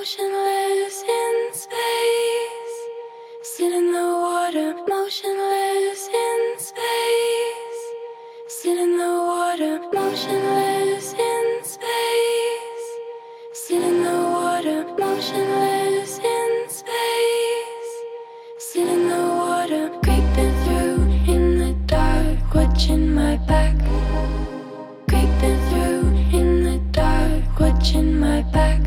motionless in space. Sit in the water, motionless in space. Sit in the water, motionless in space. Sit in the water, motionless in space. Sit in the water, creeping through in the dark, watching my back. Creeping through in the dark, watching my back.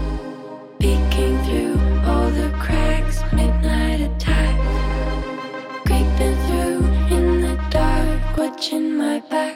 Peeking through all the cracks, midnight attack. Creeping through in the dark, watching my back.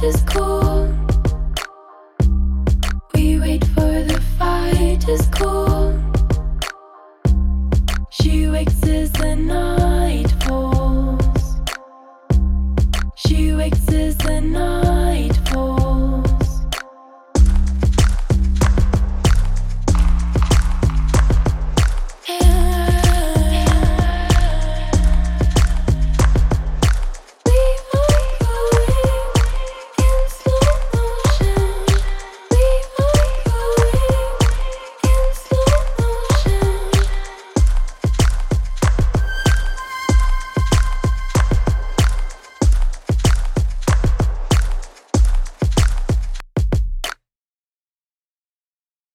Is cool.